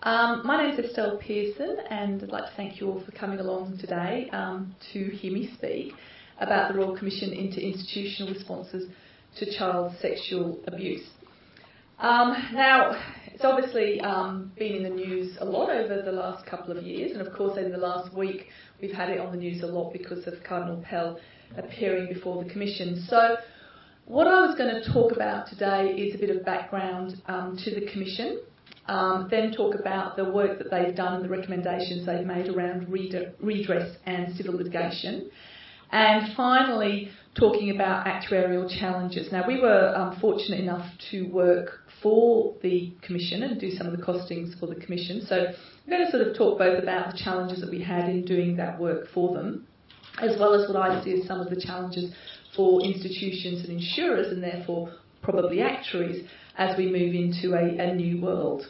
My name is Estelle Pearson, and I'd like to thank you all for coming along today to hear me speak about the Royal Commission into Institutional Responses to Child Sexual Abuse. Now, it's obviously been in the news a lot over the last couple of years, and of course in the last week we've had it on the news a lot because of Cardinal Pell appearing before the Commission. So what I was going to talk about today is a bit of background to the Commission, then talk about the work that they've done and the recommendations they've made around redress and civil litigation, and finally talking about actuarial challenges. Now, we were fortunate enough to work for the Commission and do some of the costings for the Commission, so I'm going to sort of talk both about the challenges that we had in doing that work for them, as well as what I see as some of the challenges for institutions and insurers, and therefore probably actuaries, as we move into a new world.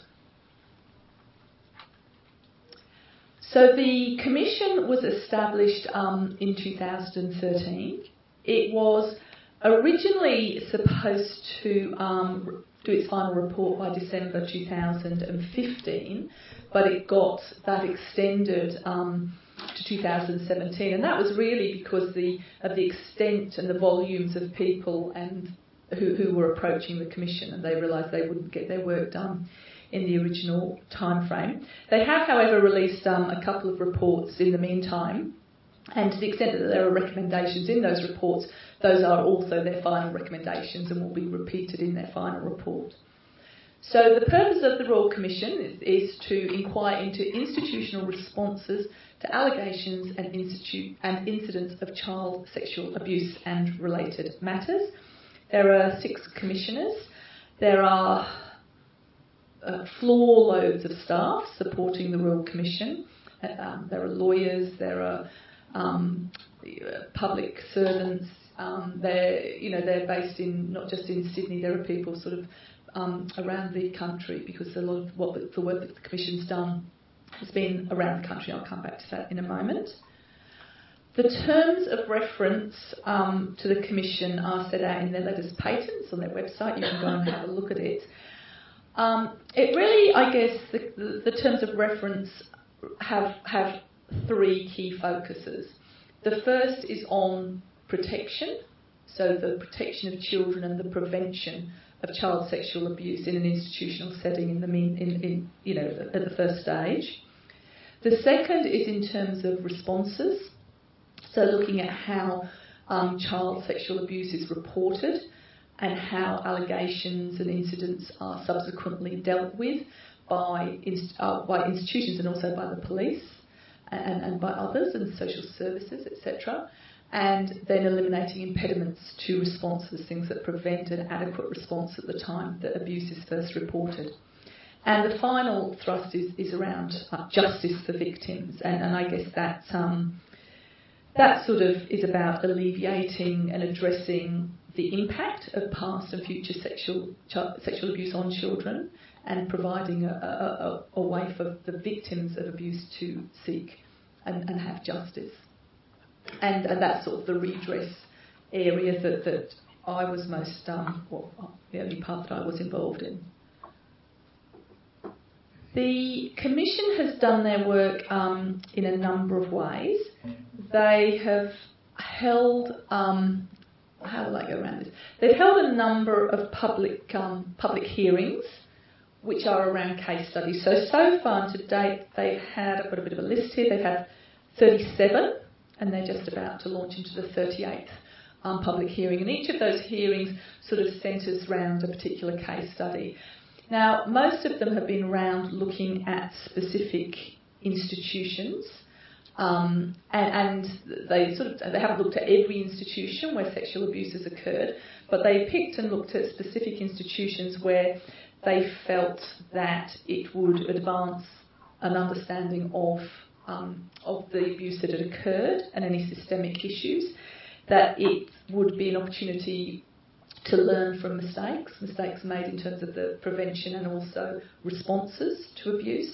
So the Commission was established in 2013. It was originally supposed to do its final report by December 2015, but it got that extended to 2017, and that was really because of the extent and the volumes of people and who were approaching the Commission, and they realised they wouldn't get their work done in the original time frame. They have, however, released a couple of reports in the meantime, and to the extent that there are recommendations in those reports, those are also their final recommendations and will be repeated in their final report. So the purpose of the Royal Commission is to inquire into institutional responses to allegations and incidents of child sexual abuse and related matters. There are 6 commissioners. There are floor loads of staff supporting the Royal Commission. There are lawyers. There are public servants. They're based in not just in Sydney. There are people sort of around the country, because a lot of the work that the Commission's done has been around the country. I'll come back to that in a moment. The terms of reference to the Commission are set out in their letters patents on their website. You can go and have a look at it. It really, I guess, the terms of reference have 3 key focuses. The first is on protection, so the protection of children and the prevention of child sexual abuse in an institutional setting at the first stage. The second is in terms of responses, so looking at how child sexual abuse is reported and how allegations and incidents are subsequently dealt with by institutions and also by the police and by others and social services, etc. And then eliminating impediments to responses, things that prevent an adequate response at the time that abuse is first reported. And the final thrust is around justice for victims, and I guess that sort of is about alleviating and addressing the impact of past and future sexual abuse on children, and providing a way for the victims of abuse to seek and have justice. And that's sort of the redress area that I was most, the only part that I was involved in. The Commission has done their work in a number of ways. They have held, how will I go around this? They've held a number of public hearings, which are around case studies. So far to date, they've had, I've got a bit of a list here, they've had 37, and they're just about to launch into the 38th public hearing. And each of those hearings sort of centres around a particular case study. Now, most of them have been around looking at specific institutions, and they haven't looked at every institution where sexual abuse has occurred, but they picked and looked at specific institutions where they felt that it would advance an understanding of the abuse that had occurred and any systemic issues, that it would be an opportunity to learn from mistakes made in terms of the prevention and also responses to abuse,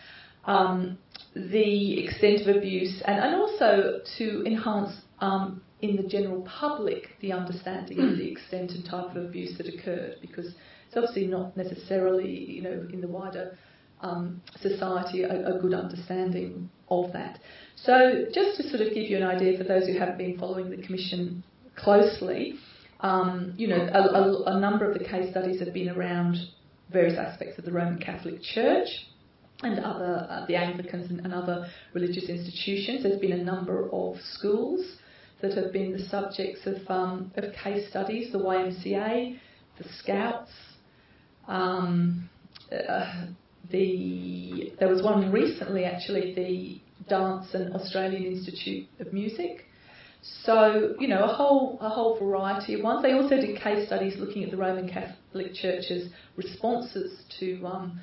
the extent of abuse, and also to enhance in the general public the understanding of the extent and type of abuse that occurred, because it's obviously not necessarily, in the wider society a good understanding of that. So just to sort of give you an idea for those who haven't been following the Commission closely, a number of the case studies have been around various aspects of the Roman Catholic Church and other the Anglicans and other religious institutions. There's been a number of schools that have been the subjects of case studies, the YMCA, the Scouts. There was one recently, actually, the Dance and Australian Institute of Music. So, a whole variety of ones. They also did case studies looking at the Roman Catholic Church's responses to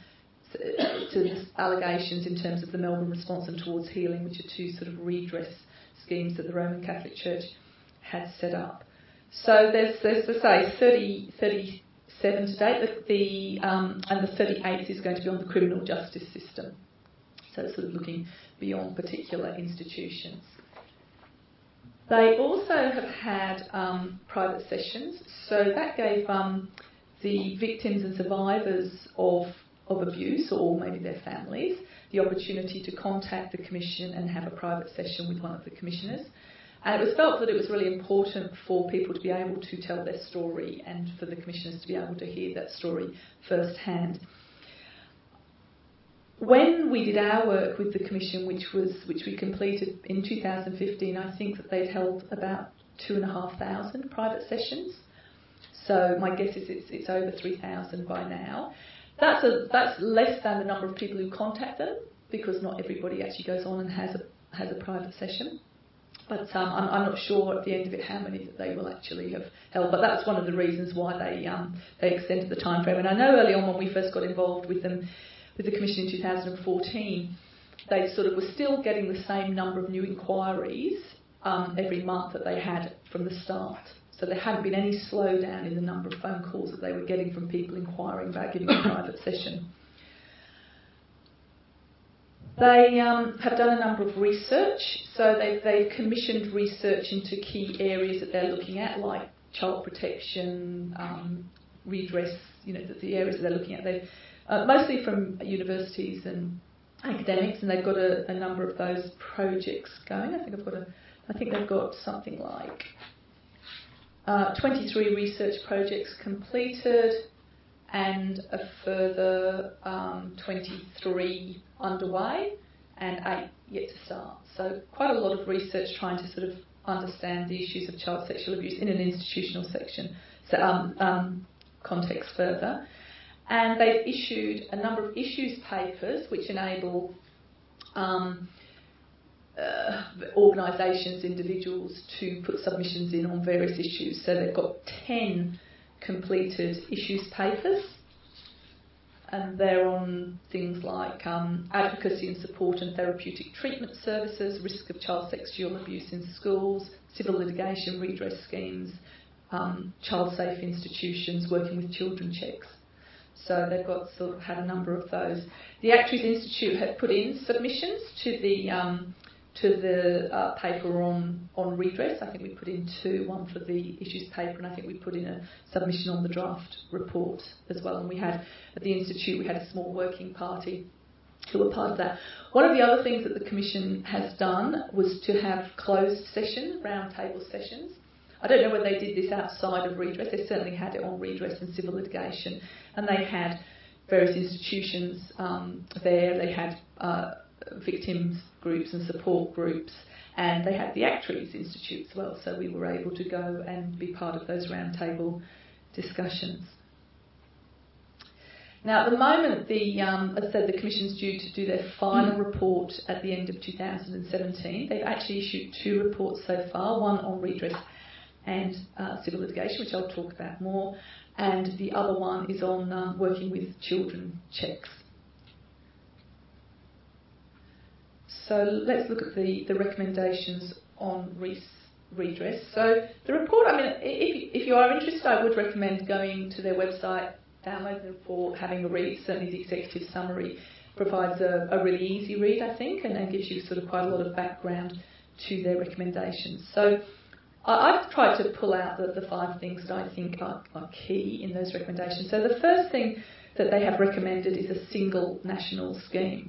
allegations in terms of the Melbourne Response and Towards Healing, which are two sort of redress schemes that the Roman Catholic Church had set up. So there's to say, 37 to date, and the 38th is going to be on the criminal justice system. So it's sort of looking beyond particular institutions. They also have had private sessions, so that gave the victims and survivors of abuse, or maybe their families, the opportunity to contact the Commission and have a private session with one of the commissioners. And it was felt that it was really important for people to be able to tell their story and for the commissioners to be able to hear that story firsthand. When we did our work with the Commission, which we completed in 2015, I think that they'd held about 2,500 private sessions. So my guess is it's over 3,000 by now. That's less than the number of people who contact them, because not everybody actually goes on and has a private session. But I'm not sure at the end of it how many that they will actually have held. But that's one of the reasons why they extended the time frame. And I know early on when we first got involved with them, with the Commission in 2014, they sort of were still getting the same number of new inquiries every month that they had from the start. So there hadn't been any slowdown in the number of phone calls that they were getting from people inquiring about giving a private session. They have done a number of research, so they've commissioned research into key areas that they're looking at, like child protection, redress, the areas that they're looking at. They've mostly from universities and academics, and they've got a number of those projects going. I think they've got something like 23 research projects completed and a further 23 underway and 8 yet to start. So quite a lot of research trying to sort of understand the issues of child sexual abuse in an institutional context further. And they've issued a number of issues papers which enable organisations, individuals to put submissions in on various issues. So they've got 10 completed issues papers, and they're on things like advocacy and support and therapeutic treatment services, risk of child sexual abuse in schools, civil litigation redress schemes, child safe institutions, working with children checks. So they've got had a number of those. The Actuaries Institute had put in submissions to the paper on redress. I think we put in 2, one for the issues paper, and I think we put in a submission on the draft report as well. And we had, at the Institute, we had a small working party who were part of that. One of the other things that the Commission has done was to have closed session, round table sessions. I don't know whether they did this outside of redress. They certainly had it on redress and civil litigation. And they had various institutions there. They had victims groups and support groups, and they had the Actuaries Institute as well, so we were able to go and be part of those roundtable discussions. Now at the moment, as I said, the Commission's due to do their final report at the end of 2017. They've actually issued 2 reports so far, one on redress and civil litigation, which I'll talk about more, and the other one is on working with children checks. So let's look at the recommendations on redress. So the report, if you are interested, I would recommend going to their website, downloading the report, having a read. Certainly the executive summary provides a really easy read, I think, and gives you sort of quite a lot of background to their recommendations. So I've tried to pull out the 5 things that I think are key in those recommendations. So the first thing that they have recommended is a single national scheme.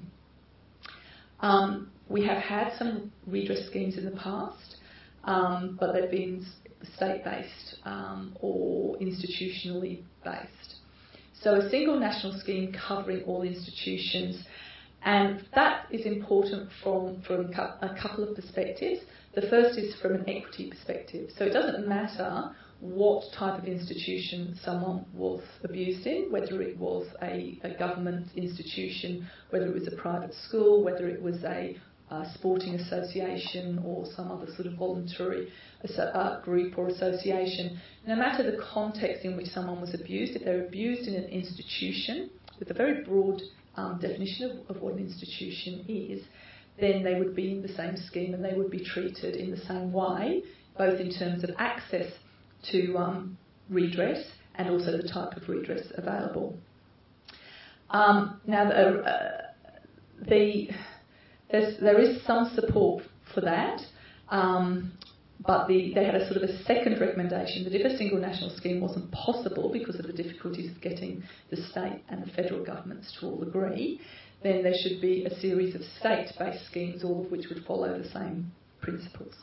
We have had some redress schemes in the past, but they've been state-based or institutionally based. So a single national scheme covering all institutions, and that is important from a couple of perspectives. The first is from an equity perspective. So it doesn't matter what type of institution someone was abused in, whether it was a government institution, whether it was a private school, whether it was a sporting association or some other sort of voluntary group or association. No matter the context in which someone was abused, if they were abused in an institution with a very broad definition of what an institution is, then they would be in the same scheme and they would be treated in the same way, both in terms of access to redress and also the type of redress available. There is some support for that, but they had a sort of a second recommendation that if a single national scheme wasn't possible because of the difficulties of getting the state and the federal governments to all agree, then there should be a series of state-based schemes, all of which would follow the same principles.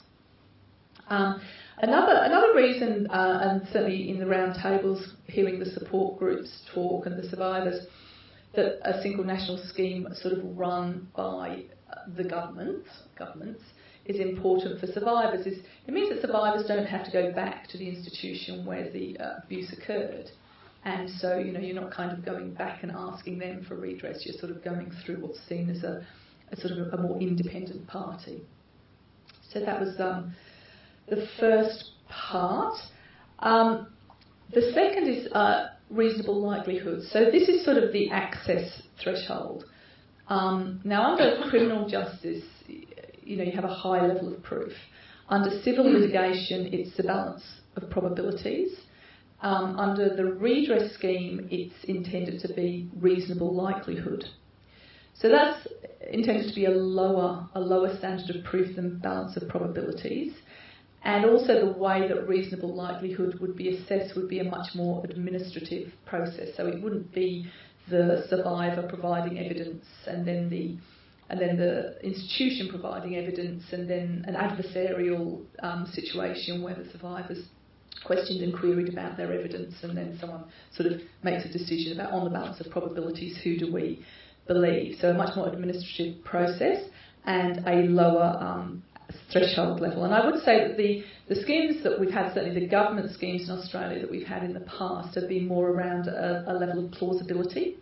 Another reason, and certainly in the roundtables, hearing the support groups talk and the survivors, that a single national scheme sort of run by the governments is important for survivors. It means that survivors don't have to go back to the institution where the abuse occurred. And so, you're not kind of going back and asking them for redress. You're sort of going through what's seen as a sort of a more independent party. So that was the first part. The second is reasonable likelihood. So this is sort of the access threshold. Now, under criminal justice, you have a high level of proof. Under civil litigation, it's the balance of probabilities. Under the redress scheme, it's intended to be reasonable likelihood. So that's intended to be a lower standard of proof than balance of probabilities. And also the way that reasonable likelihood would be assessed would be a much more administrative process. So it wouldn't be the survivor providing evidence and then the institution providing evidence and then an adversarial situation where the survivors questioned and queried about their evidence and then someone sort of makes a decision about, on the balance of probabilities, who do we believe. So a much more administrative process and a lower threshold level. And I would say that the schemes that we've had, certainly the government schemes in Australia that we've had in the past, have been more around a level of plausibility.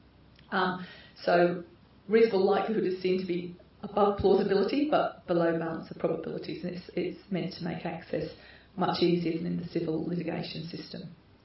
So reasonable likelihood is seen to be above plausibility but below balance of probabilities, and it's meant to make access much easier than in the civil litigation system.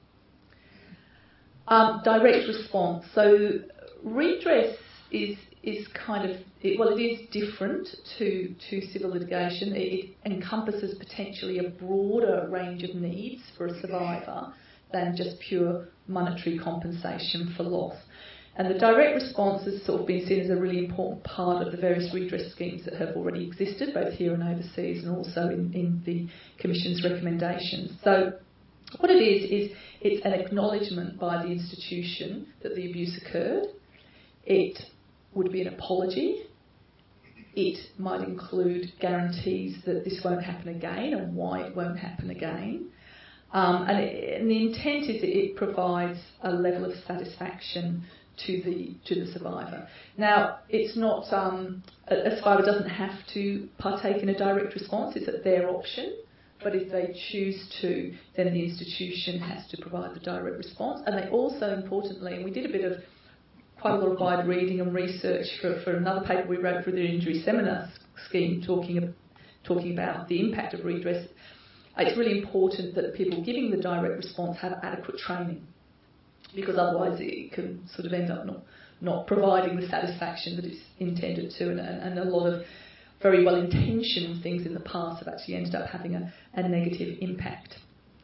Direct response. So redress is kind of, it is different to civil litigation. It encompasses potentially a broader range of needs for a survivor than just pure monetary compensation for loss. And the direct response has sort of been seen as a really important part of the various redress schemes that have already existed, both here and overseas, and also in the Commission's recommendations. So what it is it's an acknowledgement by the institution that the abuse occurred. It would be an apology. It might include guarantees that this won't happen again and why it won't happen again. And the intent is that it provides a level of satisfaction to the survivor. Now, it's not a survivor doesn't have to partake in a direct response. It's at their option. But if they choose to, then the institution has to provide the direct response. And they also, importantly, and we did quite a lot of wide reading and research for another paper we wrote for the Injury Seminar Scheme, talking about the impact of redress. It's really important that people giving the direct response have adequate training, because otherwise it can sort of end up not providing the satisfaction that it's intended to, and a lot of very well-intentioned things in the past have actually ended up having a negative impact.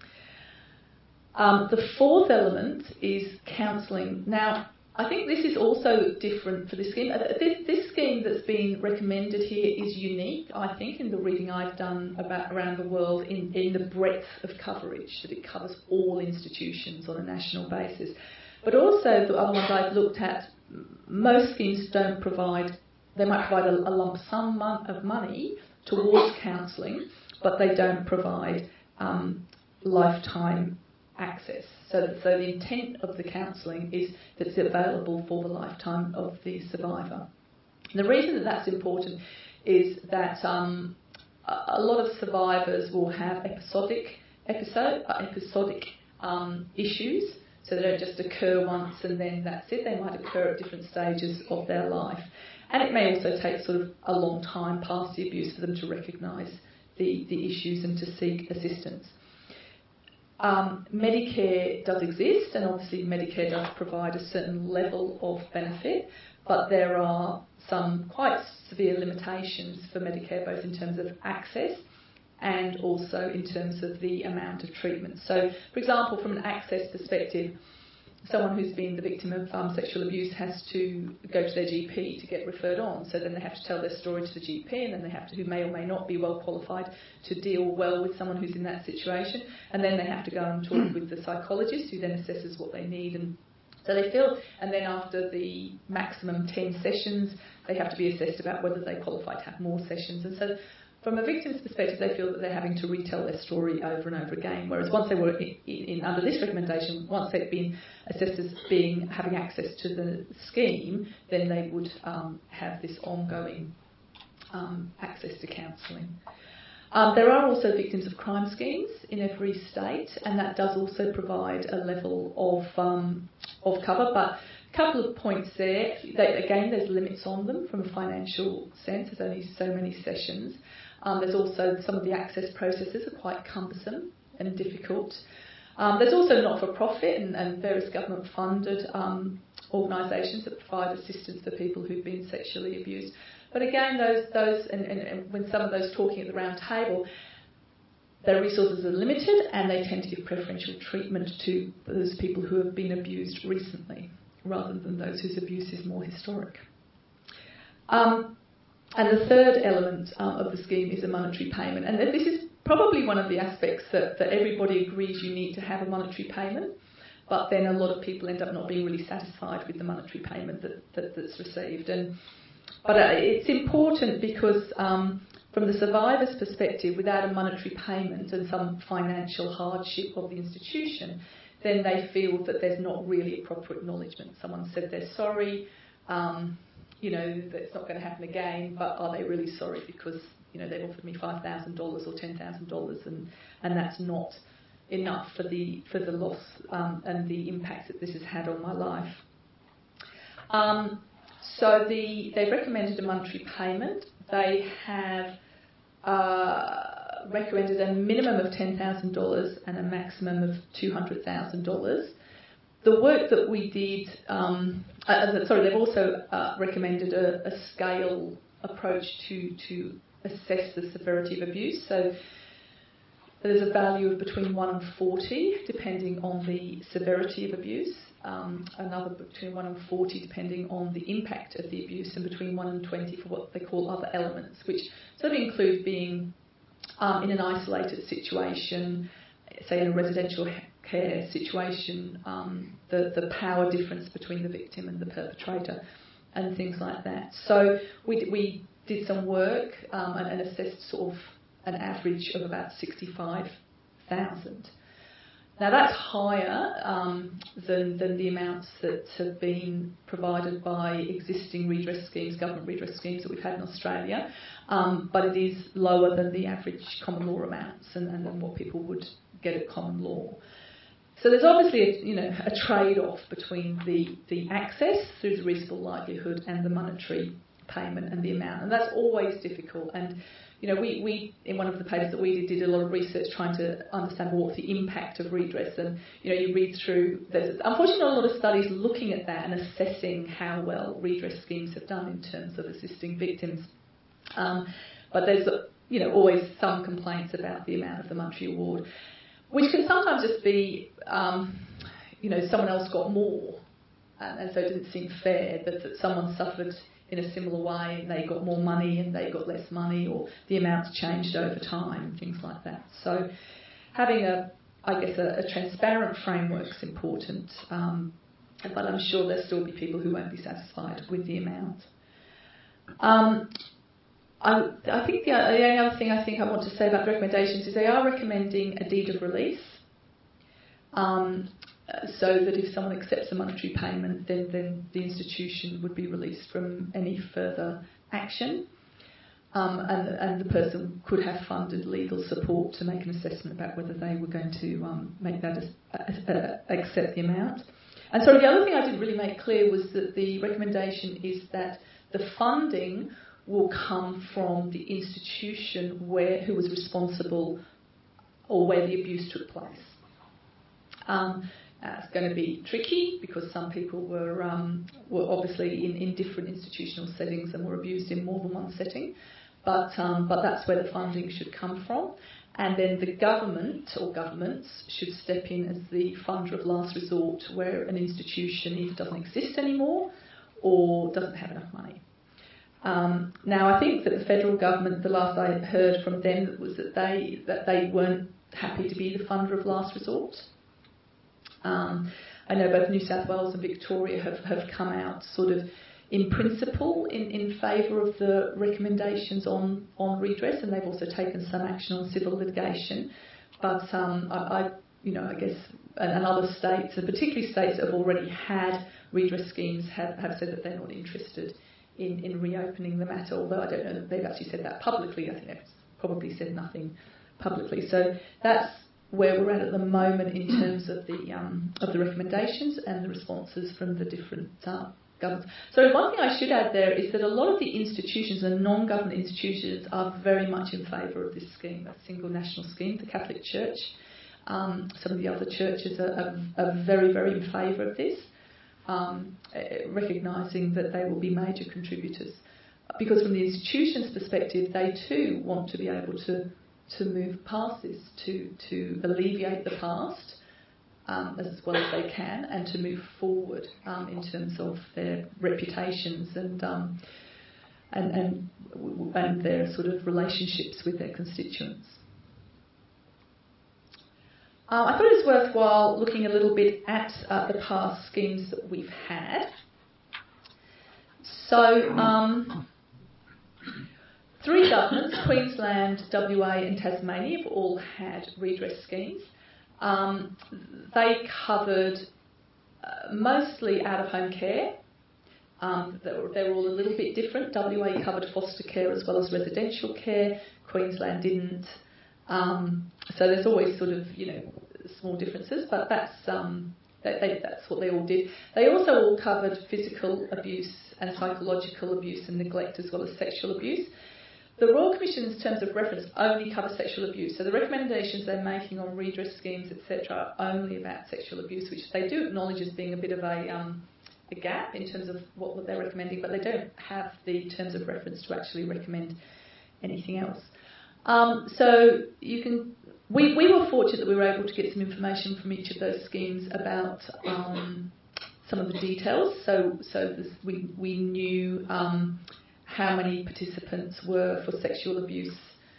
The fourth element is counselling. Now, I think this is also different for this scheme. This scheme that's been recommended here is unique, I think, in the reading I've done around the world in the breadth of coverage, that it covers all institutions on a national basis. But also the other ones I've looked at, most schemes don't provide, they might provide a lump sum of money towards counselling, but they don't provide lifetime access. So the intent of the counselling is that it's available for the lifetime of the survivor. And the reason that that's important is that a lot of survivors will have episodic issues, so they don't just occur once and then that's it. They might occur at different stages of their life. And it may also take sort of a long time past the abuse for them to recognise the issues and to seek assistance. Medicare does exist, and obviously Medicare does provide a certain level of benefit, but there are some quite severe limitations for Medicare, both in terms of access and also in terms of the amount of treatment. So, for example, from an access perspective, someone who's been the victim of sexual abuse has to go to their GP to get referred on. So then they have to tell their story to the GP, and then they have to, who may or may not be well qualified to deal well with someone who's in that situation. And then they have to go and talk with the psychologist, who then assesses what they need. And so they feel, and then after the maximum 10 sessions, they have to be assessed about whether they qualify to have more sessions. And so from a victim's perspective, they feel that they're having to retell their story over and over again, whereas once they were under this recommendation, once they'd been assessed as having access to the scheme, then they would have this ongoing access to counselling. There are also victims of crime schemes in every state, and that does also provide a level of cover, but a couple of points there. Again, there's limits on them from a financial sense. There's only so many sessions. There's also some of the access processes are quite cumbersome and difficult. There's also not-for-profit and various government-funded organisations that provide assistance for people who've been sexually abused. But again, those and when some of those talking at the round table, their resources are limited and they tend to give preferential treatment to those people who have been abused recently, rather than those whose abuse is more historic. And the third element of the scheme is a monetary payment. And this is probably one of the aspects that everybody agrees you need to have a monetary payment, but then a lot of people end up not being really satisfied with the monetary payment that's received. But it's important because from the survivor's perspective, without a monetary payment and some financial hardship of the institution, then they feel that there's not really a proper acknowledgement. Someone said they're sorry, that's not going to happen again, but are they really sorry because, they've offered me $5,000 or $10,000 and that's not enough for the loss and the impact that this has had on my life. So they've recommended a monetary payment. They have recommended a minimum of $10,000 and a maximum of $200,000. The work that we did, they've also recommended a scale approach to assess the severity of abuse. So there's a value of between 1 and 40, depending on the severity of abuse. Another between 1 and 40, depending on the impact of the abuse, and between 1 and 20 for what they call other elements, which sort of include being in an isolated situation, say in a residential care situation, the power difference between the victim and the perpetrator, and things like that. So we did some work and assessed sort of an average of about 65,000. Now that's higher than the amounts that have been provided by existing redress schemes, government redress schemes that we've had in Australia, but it is lower than the average common law amounts and what people would get at common law. So there's obviously a trade-off between the access through the reasonable likelihood and the monetary payment and the amount, and that's always difficult. And we in one of the papers that we did a lot of research trying to understand what's the impact of redress, and you read through. There's unfortunately not a lot of studies looking at that and assessing how well redress schemes have done in terms of assisting victims. But there's always some complaints about the amount of the monetary award, which can sometimes just be someone else got more, and so it didn't seem fair that someone suffered in a similar way and they got more money and they got less money, or the amounts changed over time and things like that. So having a transparent framework is important. but I'm sure there'll still be people who won't be satisfied with the amount. I think the only other thing I think I want to say about the recommendations is they are recommending a deed of release, so that if someone accepts a monetary payment, then the institution would be released from any further action, and the person could have funded legal support to make an assessment about whether they were going to make that accept the amount. And so the other thing I didn't really make clear was that the recommendation is that the funding will come from the institution who was responsible or where the abuse took place. It's going to be tricky because some people were obviously in different institutional settings and were abused in more than one setting, but that's where the funding should come from. And then the government or governments should step in as the funder of last resort where an institution either doesn't exist anymore or doesn't have enough money. Now, I think that the federal government, the last I heard from them was that they weren't happy to be the funder of last resort. I know both New South Wales and Victoria have come out sort of in principle in favour of the recommendations on redress, and they've also taken some action on civil litigation. But I guess and other states, and particularly states that have already had redress schemes, have said that they're not interested in reopening the matter, although I don't know that they've actually said that publicly. I think they've probably said nothing publicly. So that's where we're at the moment in terms of the recommendations and the responses from the different governments. So one thing I should add there is that a lot of the institutions and non-government institutions are very much in favour of this scheme, a single national scheme. The Catholic Church, some of the other churches are very, very in favour of this, recognising that they will be major contributors. Because from the institution's perspective, they too want to be able to move past this, to alleviate the past as well as they can, and to move forward in terms of their reputations and their sort of relationships with their constituents. I thought it was worthwhile looking a little bit at the past schemes that we've had. So, three governments, Queensland, WA and Tasmania, have all had redress schemes. They covered mostly out-of-home care. They were all a little bit different. WA covered foster care as well as residential care. Queensland didn't. So there's always sort of, small differences, but that's what they all did. They also all covered physical abuse and psychological abuse and neglect as well as sexual abuse. The Royal Commission's terms of reference only cover sexual abuse, so the recommendations they're making on redress schemes, etc., are only about sexual abuse, which they do acknowledge as being a bit of a gap in terms of what they're recommending, but they don't have the terms of reference to actually recommend anything else. So you can. We were fortunate that we were able to get some information from each of those schemes about some of the details. So we knew how many participants were for sexual abuse.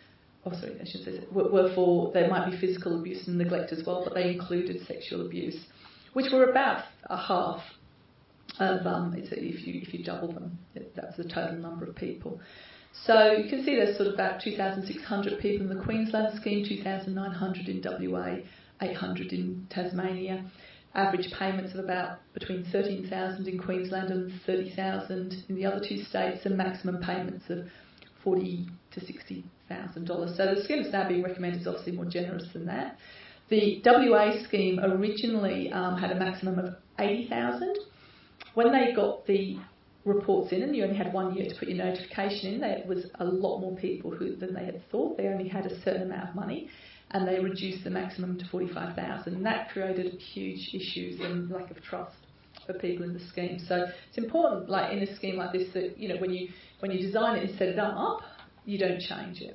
There might be physical abuse and neglect as well, but they included sexual abuse, which were about a half of if you double them, that's the total number of people. So you can see there's sort of about 2,600 people in the Queensland scheme, 2,900 in WA, 800 in Tasmania. Average payments of about between $13,000 in Queensland and $30,000 in the other two states, and maximum payments of $40,000 to $60,000. So the scheme that's now being recommended is obviously more generous than that. The WA scheme originally had a maximum of $80,000. When they got the reports in, and you only had 1 year to put your notification in, there was a lot more people than they had thought. They only had a certain amount of money, and they reduced the maximum to $45,000. And that created huge issues and lack of trust for people in the scheme. So it's important, like in a scheme like this, that when you design it and set it up, you don't change it.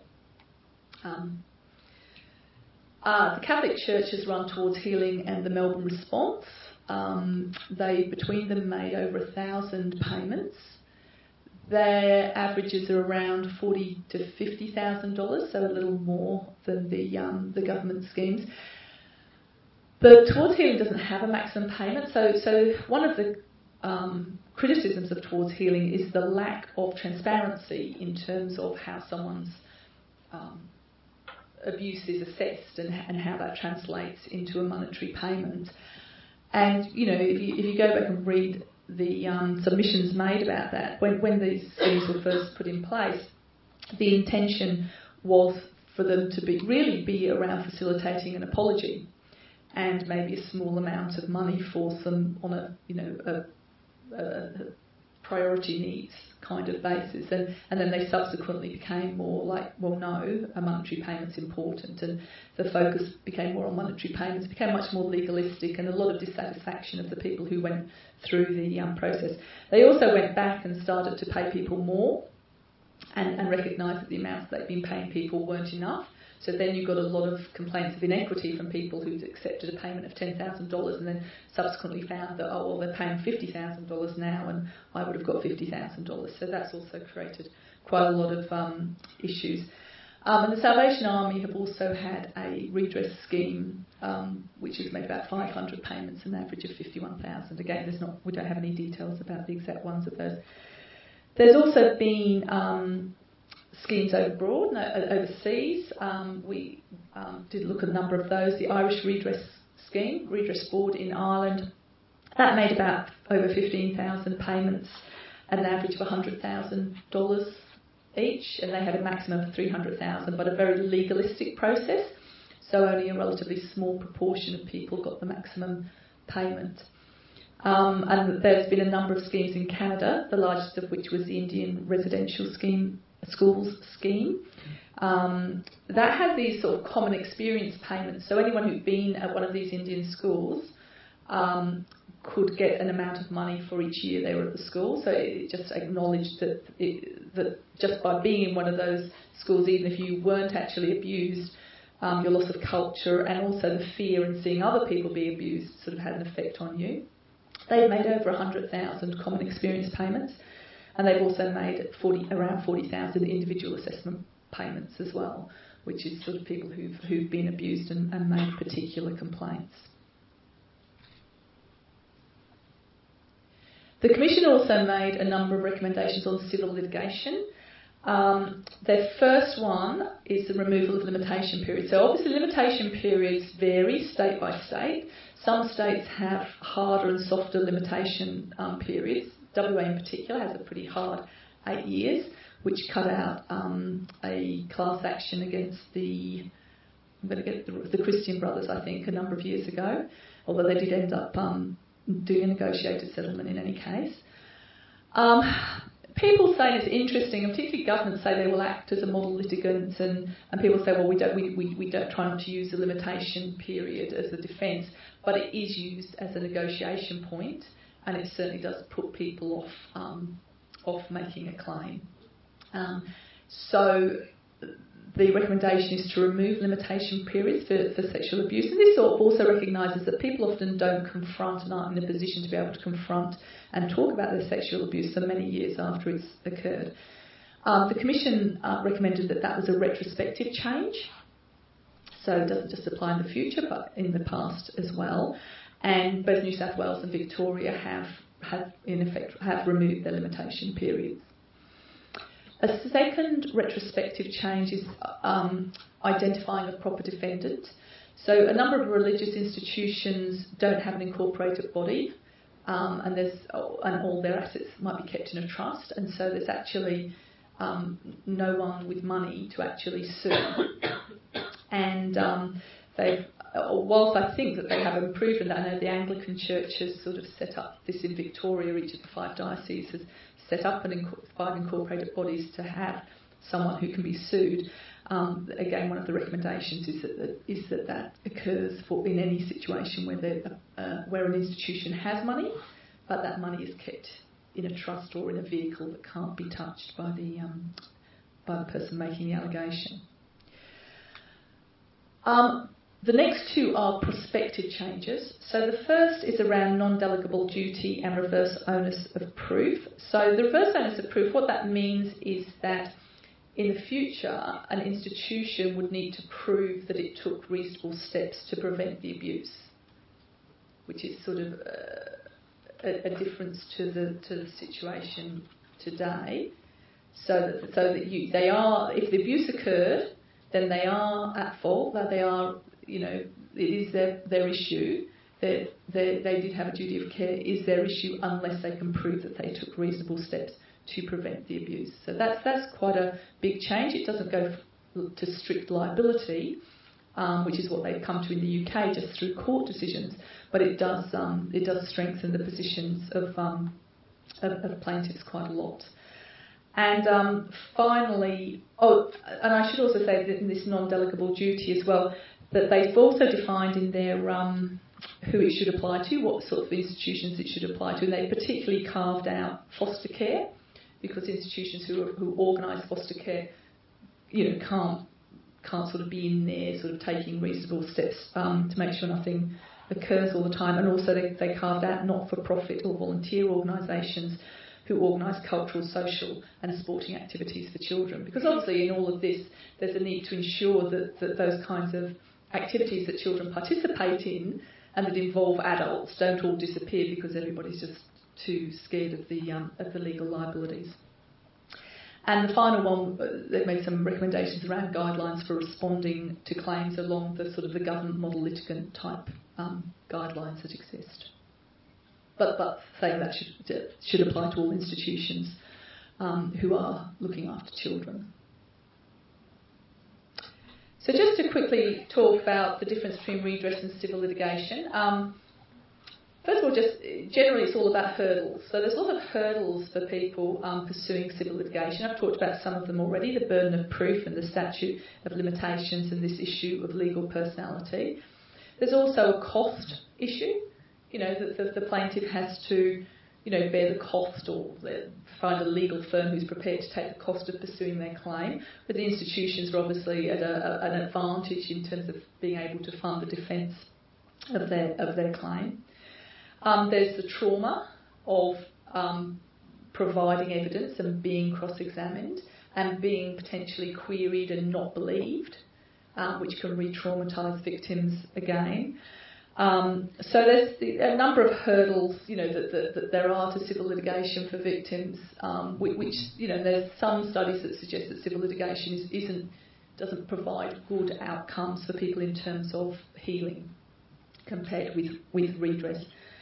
The Catholic Church has run towards healing and the Melbourne Response. They, between them, made over 1,000 payments. Their averages are around $40,000 to $50,000, so a little more than the government schemes. The Catholic Church has run towards healing and the Melbourne Response. They, between them, made over 1,000 payments. Their averages are around $40,000 to $50,000, so a little more than the government schemes. The Catholic Church has run towards healing and the Melbourne Response. They, between them, made over 1,000 payments. Their averages are around $40,000 to $50,000, so a little more than the government schemes. But Towards Healing doesn't have a maximum payment. So one of the criticisms of Towards Healing is the lack of transparency in terms of how someone's abuse is assessed and how that translates into a monetary payment. And, if you go back and read the submissions made about that, when these schemes were first put in place, the intention was for them to be around facilitating an apology and maybe a small amount of money for them on a priority needs kind of basis, and then they subsequently became more like, well, no, a monetary payment's important, and the focus became more on monetary payments, became much more legalistic, and a lot of dissatisfaction of the people who went through the process. They also went back and started to pay people more and recognised that the amounts they'd been paying people weren't enough. So then you got a lot of complaints of inequity from people who'd accepted a payment of $10,000 and then subsequently found that, oh, well, they're paying $50,000 now and I would have got $50,000. So that's also created quite a lot of issues. And the Salvation Army have also had a redress scheme which has made about 500 payments, an average of $51,000. Again, we don't have any details about the exact ones of those. There's also been schemes abroad, overseas. We did look at a number of those. The Irish Redress Scheme, Redress Board in Ireland, that made about over 15,000 payments at an average of $100,000 each, and they had a maximum of 300,000, but a very legalistic process, so only a relatively small proportion of people got the maximum payment. And there's been a number of schemes in Canada, the largest of which was the Indian Residential Schools Scheme. That had these sort of common experience payments, so anyone who'd been at one of these Indian schools could get an amount of money for each year they were at the school. So it just acknowledged that just by being in one of those schools, even if you weren't actually abused, your loss of culture and also the fear in seeing other people be abused sort of had an effect on you. They've made over 100,000 common experience payments, and they've also made around 40,000 individual assessment payments as well, which is sort of people who've been abused and made particular complaints. The Commission also made a number of recommendations on civil litigation. Their first one is the removal of limitation periods. So obviously limitation periods vary state by state. Some states have harder and softer limitation periods. WA in particular has a pretty hard 8 years, which cut out a class action against the Christian Brothers, I think, a number of years ago, although they did end up doing a negotiated settlement in any case. People say it's interesting, and particularly governments say they will act as a model litigant, and people say, well, we don't try not to use the limitation period as a defence, but it is used as a negotiation point, and it certainly does put people off making a claim. So the recommendation is to remove limitation periods for sexual abuse, and this also recognises that people often don't confront and aren't in a position to be able to confront and talk about their sexual abuse for many years after it's occurred. The Commission recommended that was a retrospective change, so it doesn't just apply in the future but in the past as well, and both New South Wales and Victoria have in effect removed their limitation periods. A second retrospective change is identifying a proper defendant. So a number of religious institutions don't have an incorporated body, and all their assets might be kept in a trust, and so there's actually no one with money to actually sue. And whilst I think that they have improved in that, I know the Anglican Church has sort of set up this in Victoria. Each of the 5 dioceses has set up 5 incorporated bodies to have someone who can be sued. Again, one of the recommendations is that occurs in any situation where an institution has money, but that money is kept in a trust or in a vehicle that can't be touched by the person making the allegation. The next 2 are prospective changes. So the first is around non-delegable duty and reverse onus of proof. So the reverse onus of proof, what that means is that in the future an institution would need to prove that it took reasonable steps to prevent the abuse. which is sort of a difference to the situation today. So that they are, if the abuse occurred, then they are at fault. That they are, it is their issue. They did have a duty of care. Is their issue unless they can prove that they took reasonable steps to prevent the abuse. So that's quite a big change. It doesn't go to strict liability, which is what they've come to in the UK just through court decisions, but it does strengthen the positions of plaintiffs quite a lot. And finally, and I should also say that in this non-delegable duty as well, that they've also defined in their who it should apply to, what sort of institutions it should apply to, and they particularly carved out foster care, because institutions who organise foster care, can't sort of be in there sort of taking reasonable steps to make sure nothing occurs all the time. And also they carved out not-for-profit or volunteer organisations who organise cultural, social and sporting activities for children. Because obviously in all of this there's a need to ensure that those kinds of activities that children participate in and that involve adults don't all disappear because everybody's just too scared of the legal liabilities. And the final one, they've made some recommendations around guidelines for responding to claims along the sort of the government model litigant type guidelines that exist. But saying that should apply to all institutions who are looking after children. So just to quickly talk about the difference between redress and civil litigation. First of all, just generally it's all about hurdles. So there's a lot of hurdles for people pursuing civil litigation. I've talked about some of them already, the burden of proof and the statute of limitations and this issue of legal personality. There's also a cost issue. The plaintiff has to, bear the cost or find a legal firm who's prepared to take the cost of pursuing their claim. But the institutions are obviously at an advantage in terms of being able to fund the defence of their claim. There's the trauma of providing evidence and being cross-examined and being potentially queried and not believed, which can re-traumatise victims again. So there's a number of hurdles, that there are to civil litigation for victims, which there's some studies that suggest that civil litigation doesn't provide good outcomes for people in terms of healing compared with redress.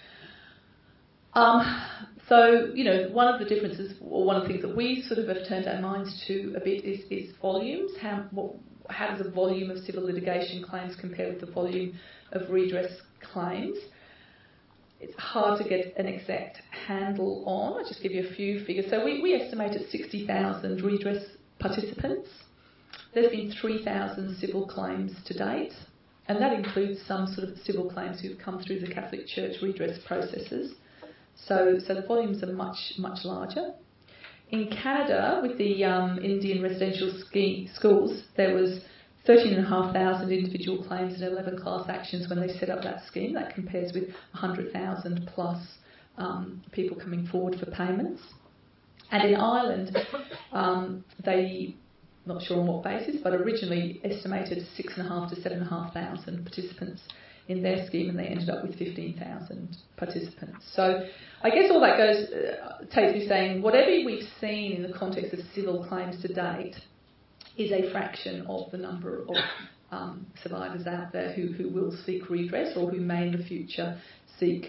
So, one of the differences, or one of the things that we sort of have turned our minds to a bit is volumes. How does the volume of civil litigation claims compare with the volume of redress claims? It's hard to get an exact handle on. I'll just give you a few figures. So we estimated 60,000 redress participants. There's been 3,000 civil claims to date, and that includes some sort of civil claims who've come through the Catholic Church redress processes. So the volumes are much, much larger. In Canada, with the Indian residential schools, there was 13,500 individual claims and 11 class actions when they set up that scheme. That compares with 100,000 plus people coming forward for payments. And in Ireland, they, not sure on what basis, but originally estimated 6,500 to 7,500 participants in their scheme, and they ended up with 15,000 participants. So I guess all that takes me saying whatever we've seen in the context of civil claims to date is a fraction of the number of survivors out there who will seek redress or who may in the future seek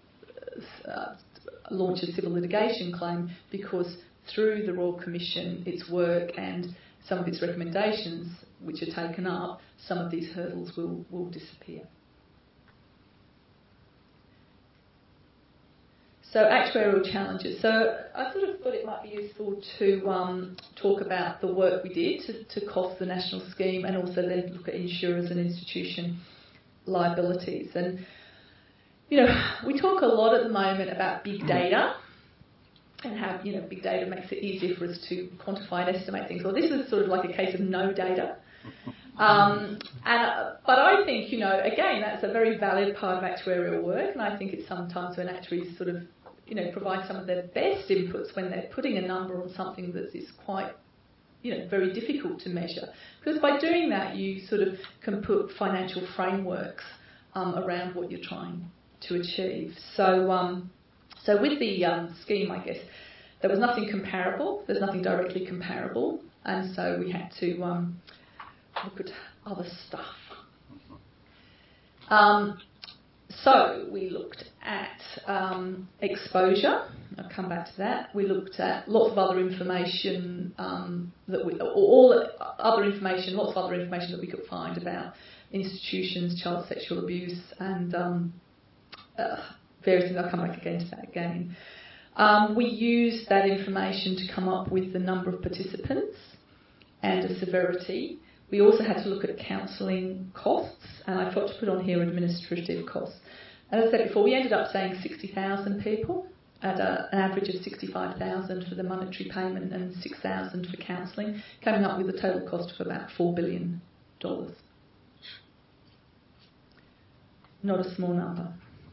launch a civil litigation claim, because through the Royal Commission, its work and some of its recommendations which are taken up, some of these hurdles will disappear. So actuarial challenges. So I sort of thought it might be useful to talk about the work we did to cost the national scheme, and also then look at insurers and institution liabilities. And we talk a lot at the moment about big data and how big data makes it easier for us to quantify and estimate things. Well, this is sort of like a case of no data. But I think again, that's a very valid part of actuarial work, and I think it's sometimes when actuaries sort of provide some of their best inputs when they're putting a number on something that is quite very difficult to measure, because by doing that you sort of can put financial frameworks around what you're trying to achieve. So with the scheme, I guess, there was nothing comparable. There's nothing directly comparable, and so we had to look at other stuff. So we looked at exposure. I'll come back to that. We looked at lots of other information lots of other information that we could find about institutions, child sexual abuse, and various things. I'll come back again to that again. We used that information to come up with the number of participants and the severity. We also had to look at counselling costs, and I forgot to put on here administrative costs. As I said before, we ended up saying 60,000 people at an average of 65,000 for the monetary payment and 6,000 for counselling, coming up with a total cost of about $4 billion. Not a small number.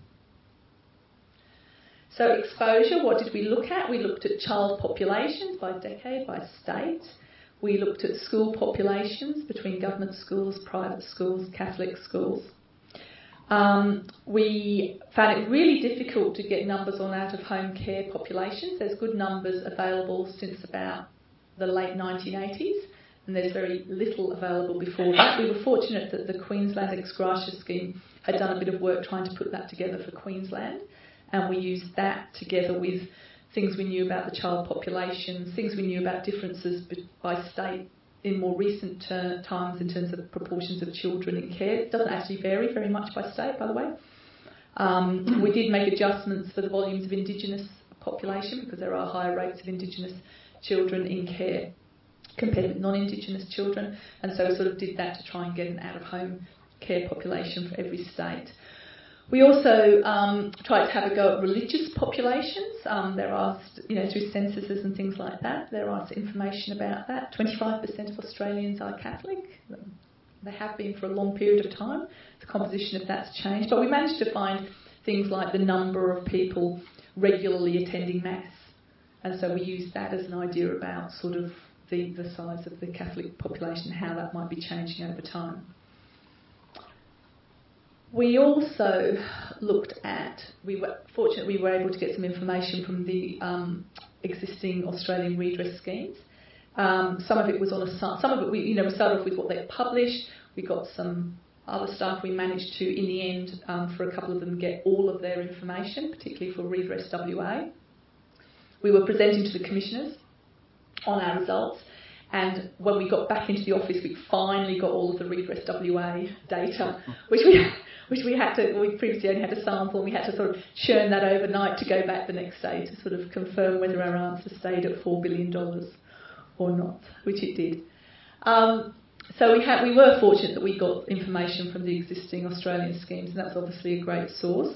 So exposure, what did we look at? We looked at child populations by decade, by state. We looked at school populations between government schools, private schools, Catholic schools. We found it really difficult to get numbers on out-of-home care populations. There's good numbers available since about the late 1980s, and there's very little available before that. We were fortunate that the Queensland Ex Gratia scheme had done a bit of work trying to put that together for Queensland, and we used that together with things we knew about the child population, things we knew about differences by state in more recent times in terms of proportions of children in care. It doesn't actually vary very much by state, by the way. We did make adjustments for the volumes of Indigenous population because there are higher rates of Indigenous children in care compared with non-Indigenous children, and so we sort of did that to try and get an out-of-home care population for every state. We also tried to have a go at religious populations. There are, through censuses and things like that, there are information about that. 25% of Australians are Catholic. They have been for a long period of time. The composition of that's changed. But we managed to find things like the number of people regularly attending Mass. And so we used that as an idea about sort of the size of the Catholic population, how that might be changing over time. We also looked at, we were able to get some information from the existing Australian redress schemes. Some of it was on some of it we started off with what they published. We got some other stuff. We managed to, in the end, for a couple of them, get all of their information, particularly for Redress WA. We were presenting to the commissioners on our results, and when we got back into the office, we finally got all of the Redress WA data, which we previously only had a sample, and we had to sort of churn that overnight to go back the next day to sort of confirm whether our answer stayed at $4 billion or not, which it did. So we were fortunate that we got information from the existing Australian schemes, and that's obviously a great source.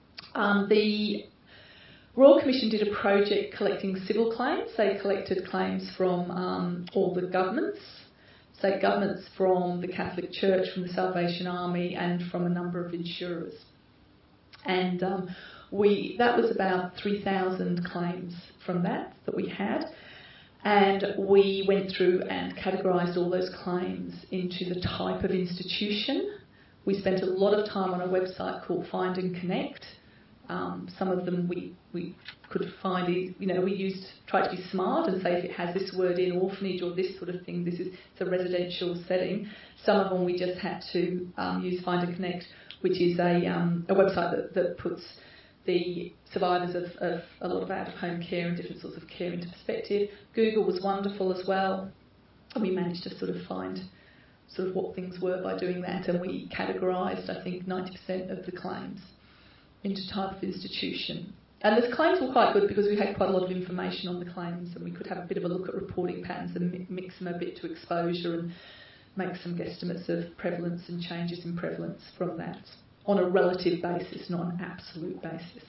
The Royal Commission did a project collecting civil claims. They collected claims from all the governments, state governments, from the Catholic Church, from the Salvation Army, and from a number of insurers. And that was about 3,000 claims from that we had. And we went through and categorised all those claims into the type of institution. We spent a lot of time on a website called Find and Connect. Some of them we could find, we tried to be smart and say if it has this word in orphanage or this sort of thing, it's a residential setting. Some of them we just had to use Find and Connect, which is a website that puts the survivors of a lot of out-of-home care and different sorts of care into perspective. Google was wonderful as well, and we managed to sort of find sort of what things were by doing that, and we categorised, I think, 90% of the claims into type of institution. And the claims were quite good because we had quite a lot of information on the claims, and we could have a bit of a look at reporting patterns and mix them a bit to exposure and make some guesstimates of prevalence and changes in prevalence from that on a relative basis, not an absolute basis.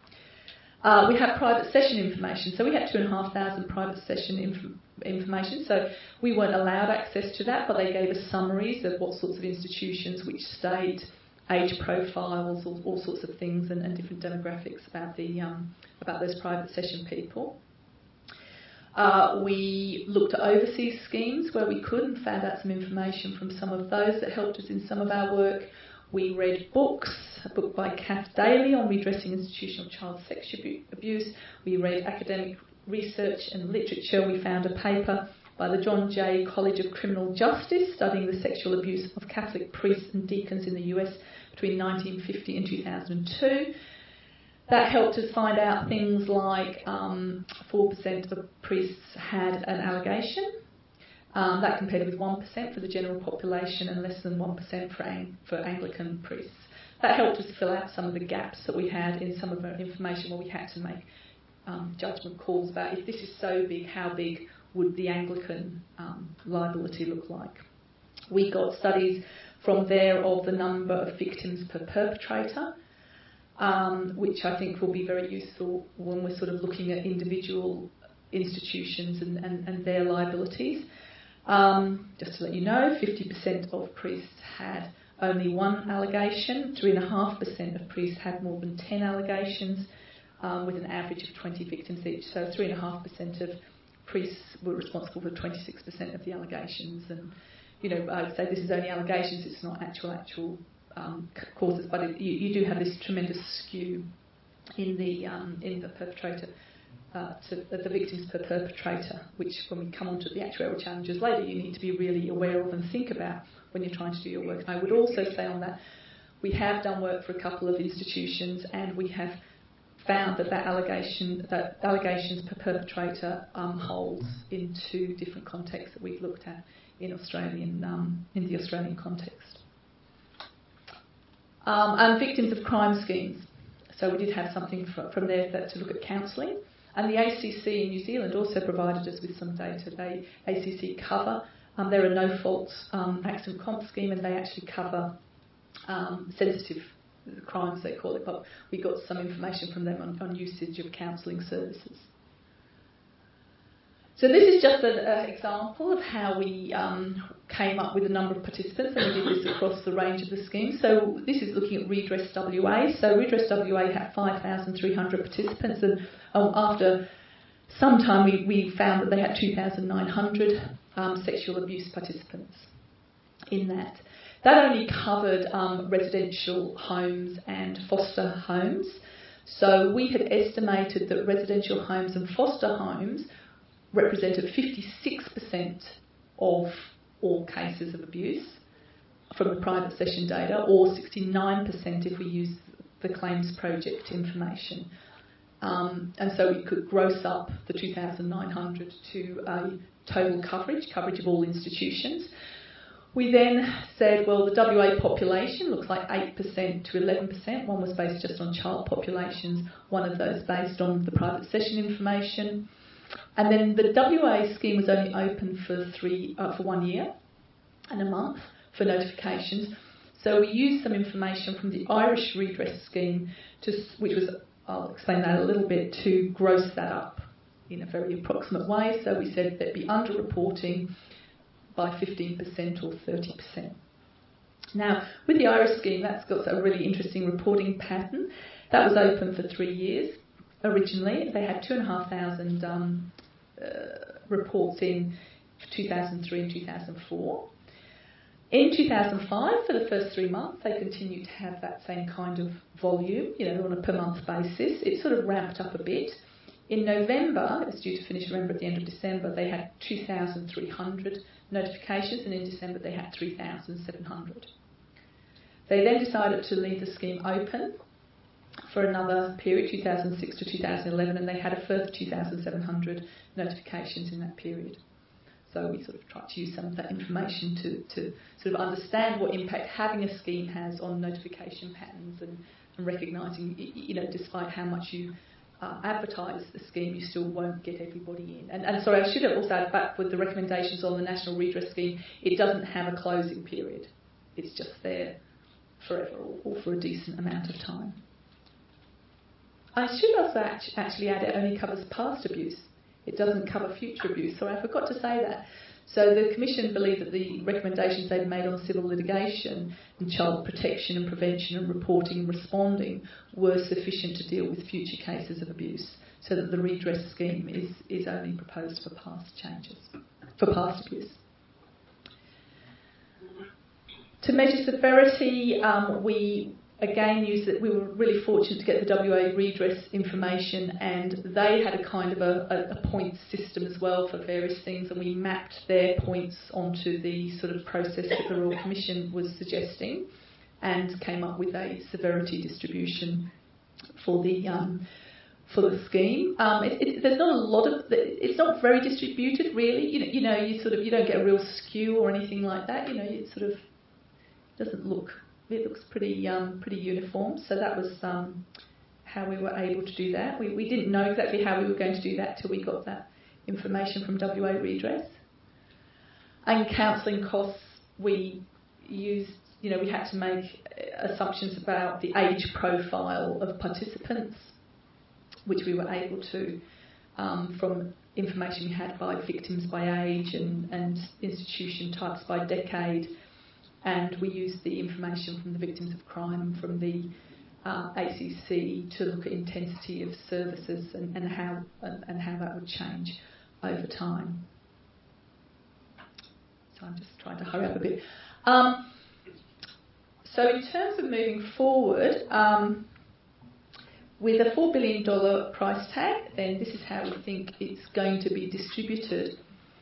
We have private session information, so we had 2,500 private session information, so we weren't allowed access to that, but they gave us summaries of what sorts of institutions, which state, age profiles, all sorts of things, and different demographics about those private session people. We looked at overseas schemes where we could and found out some information from some of those that helped us in some of our work. We read books, a book by Kath Daly on redressing institutional child sex abuse. We read academic research and literature. We found a paper by the John Jay College of Criminal Justice studying the sexual abuse of Catholic priests and deacons in the US between 1950 and 2002. That helped us find out things like 4% of priests had an allegation. That compared with 1% for the general population and less than 1% for Anglican priests. That helped us fill out some of the gaps that we had in some of our information where we had to make judgment calls about if this is so big, how big would the Anglican liability look like. We got studies from there of the number of victims per perpetrator, which I think will be very useful when we're sort of looking at individual institutions and their liabilities. Just to let you know, 50% of priests had only one allegation, 3.5% of priests had more than 10 allegations, with an average of 20 victims each. So 3.5% of priests were responsible for 26% of the allegations. And, you know, I would say this is only allegations, it's not actual causes, but you do have this tremendous skew in the perpetrator, to the victims per perpetrator, which when we come on to the actuarial challenges later, you need to be really aware of and think about when you're trying to do your work. I would also say on that, we have done work for a couple of institutions and we have found that allegations per perpetrator holds in two different contexts that we've looked at in the Australian context. And victims of crime schemes. So we did have something from there to look at counselling. And the ACC in New Zealand also provided us with some data. ACC cover, they're a no-fault accident comp scheme, and they actually cover sensitive crimes, they call it, but we got some information from them on usage of counselling services. So this is just an example of how we came up with a number of participants, and we did this across the range of the schemes. So this is looking at Redress WA. So Redress WA had 5,300 participants, and after some time we found that they had 2,900 sexual abuse participants in that. That only covered residential homes and foster homes. So we had estimated that residential homes and foster homes represented 56% of all cases of abuse from the private session data, or 69% if we use the claims project information. And so we could gross up the 2,900 to a total coverage of all institutions. We then said, well, the WA population looks like 8% to 11%. One was based just on child populations, one of those based on the private session information. And then the WA scheme was only open for 1 year and a month for notifications. So we used some information from the Irish redress scheme, which was, I'll explain that a little bit, to gross that up in a very approximate way. So we said there'd be underreporting by 15% or 30%. Now, with the Irish scheme, that's got a really interesting reporting pattern. That was open for 3 years. Originally, they had 2,500 reports in 2003 and 2004. In 2005, for the first 3 months, they continued to have that same kind of volume, on a per month basis. It sort of ramped up a bit. In November, it's due to finish, remember, at the end of December, they had 2,300 notifications, and in December they had 3,700. They then decided to leave the scheme open for another period, 2006 to 2011, and they had a further 2,700 notifications in that period. So we sort of tried to use some of that information to sort of understand what impact having a scheme has on notification patterns and recognising, despite how much you advertise the scheme, you still won't get everybody in. And sorry, I should have also added back with the recommendations on the National Redress Scheme, it doesn't have a closing period. It's just there forever or for a decent amount of time. I should also actually add it only covers past abuse. It doesn't cover future abuse. Sorry, I forgot to say that. So the Commission believed that the recommendations they'd made on civil litigation and child protection and prevention and reporting and responding were sufficient to deal with future cases of abuse, so that the redress scheme is only proposed for past changes, for past abuse. To measure severity, we again used it. We were really fortunate to get the WA redress information, and they had a kind of a points system as well for various things, and we mapped their points onto the sort of process that the Royal Commission was suggesting, and came up with a severity distribution for the scheme. There's not a lot of. It's not very distributed, really. You don't get a real skew or anything like that. It sort of doesn't look. It looks pretty uniform. So that was how we were able to do that. We didn't know exactly how we were going to do that till we got that information from WA Redress. And counselling costs, we used. We had to make assumptions about the age profile of participants, which we were able to, from information we had by victims by age and institution types by decade, and we used the information from the victims of crime from the ACC to look at intensity of services and how that would change over time. So I'm just trying to hurry up a bit. So in terms of moving forward, with a $4 billion price tag, then this is how we think it's going to be distributed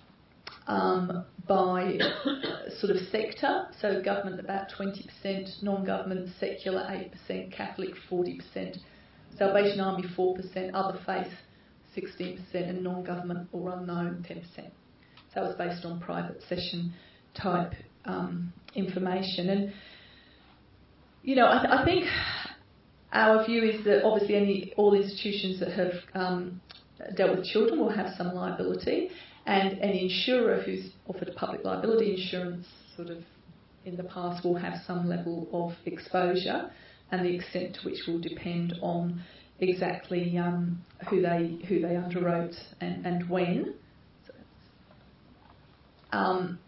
by sort of sector. So government about 20%, non-government secular 8%, Catholic 40%, Salvation Army 4%, other faith 16%, and non-government or unknown 10%. So that was based on private session type information. And I think our view is that obviously all institutions that have dealt with children will have some liability, and an insurer who's offered public liability insurance sort of in the past will have some level of exposure, and the extent to which will depend on exactly who they underwrote and when. And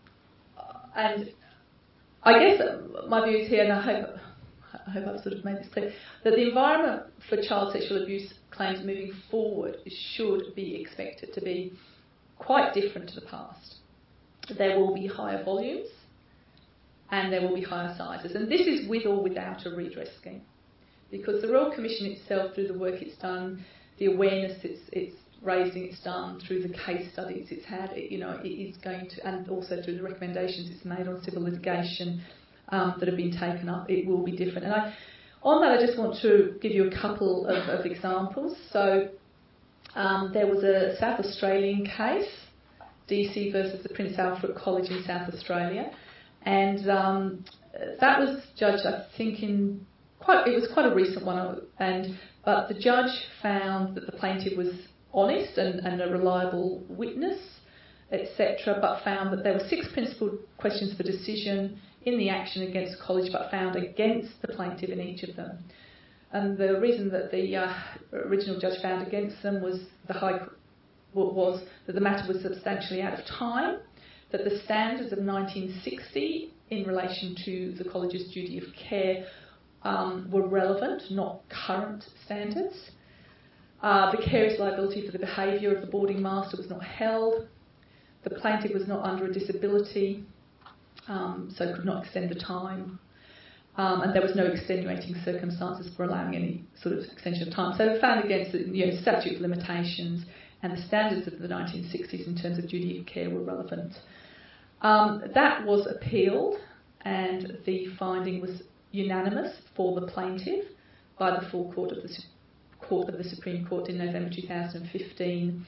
I guess my view is here, and I hope I've sort of made this clear, that the environment for child sexual abuse claims moving forward should be expected to be quite different to the past. There will be higher volumes and there will be higher sizes. And this is with or without a redress scheme. Because the Royal Commission itself, through the work it's done, the awareness it's raising, it's done, through the case studies it's had, it is going to, and also through the recommendations it's made on civil litigation that have been taken up, it will be different. And on that, I just want to give you a couple of examples. So there was a South Australian case, DC versus the Prince Alfred College in South Australia, and that was judged, I think, it was quite a recent one, but the judge found that the plaintiff was honest and a reliable witness, etc., but found that there were 6 principal questions for decision in the action against the college, but found against the plaintiff in each of them. And the reason that the original judge found against them was that the matter was substantially out of time, that the standards of 1960 in relation to the college's duty of care were relevant, not current standards. Vicarious liability for the behaviour of the boarding master was not held. The plaintiff was not under a disability, so could not extend the time. And there was no extenuating circumstances for allowing any sort of extension of time. So they found against the statute of limitations and the standards of the 1960s in terms of duty of care were relevant. That was appealed, and the finding was unanimous for the plaintiff by the full court of the Supreme Court in November 2015,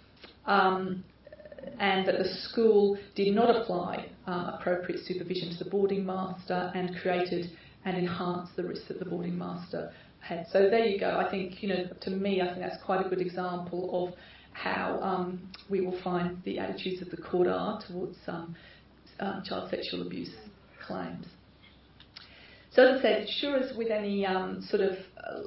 and that the school did not apply appropriate supervision to the boarding master and created and enhanced the risk that the boarding master had. So there you go. I think, to me, I think that's quite a good example of how we will find the attitudes of the court are towards child sexual abuse claims. So as I said, insurers with any sort of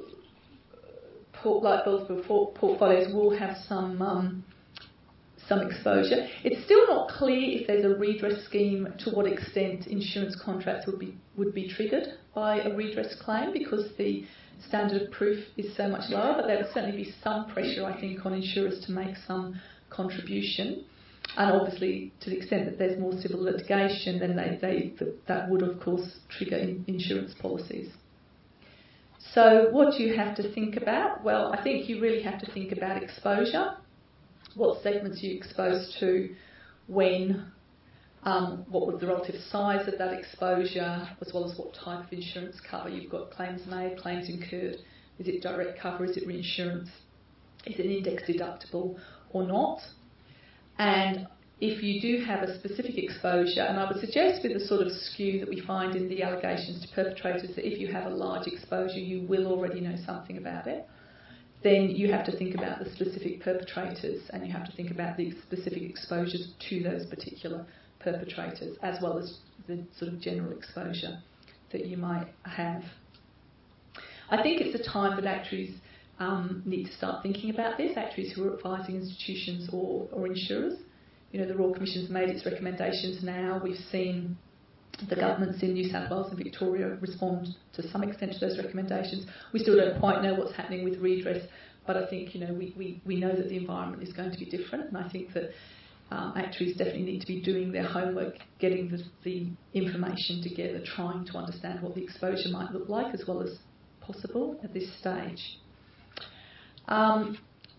portfolios will have some exposure. It's still not clear if there's a redress scheme to what extent insurance contracts would be triggered by a redress claim, because the standard of proof is so much lower, but there would certainly be some pressure, I think, on insurers to make some contribution. And obviously, to the extent that there's more civil litigation, then that would, of course, trigger insurance policies. So what do you have to think about? Well, I think you really have to think about exposure. What segments are you exposed to, when, what was the relative size of that exposure, as well as what type of insurance cover you've got, claims made, claims incurred. Is it direct cover, is it reinsurance? Is it index deductible or not? And if you do have a specific exposure, and I would suggest with the sort of skew that we find in the allegations to perpetrators, that if you have a large exposure, you will already know something about it, then you have to think about the specific perpetrators, and you have to think about the specific exposures to those particular perpetrators, as well as the sort of general exposure that you might have. I think it's a time that actuaries need to start thinking about this, actuaries who are advising institutions or insurers. You know, the Royal Commission's made its recommendations now. We've seen the governments in New South Wales and Victoria respond to some extent to those recommendations. We still don't quite know what's happening with redress, but I think, you know, we know that the environment is going to be different, and I think that actuaries definitely need to be doing their homework, getting the information together, trying to understand what the exposure might look like as well as possible at this stage. And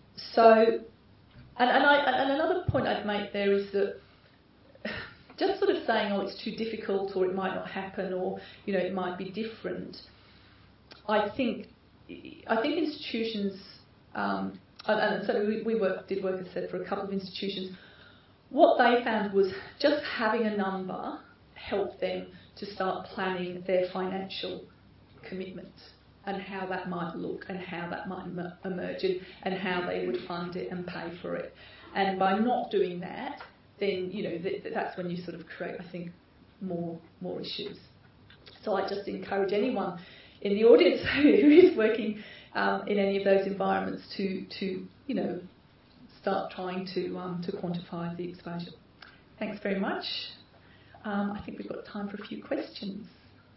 another point I'd make there is that just sort of saying, oh, it's too difficult, or it might not happen, or, you know, it might be different. I think institutions, and so we did work, as I said, for a couple of institutions. What they found was just having a number helped them to start planning their financial commitment, and how that might look, and how that might emerge, and how they would fund it and pay for it. And by not doing that, then, you know, that's when you sort of create, I think, more issues. So I just encourage anyone in the audience who is working in any of those environments to you know, start trying to quantify the exposure. Thanks very much. I think we've got time for a few questions.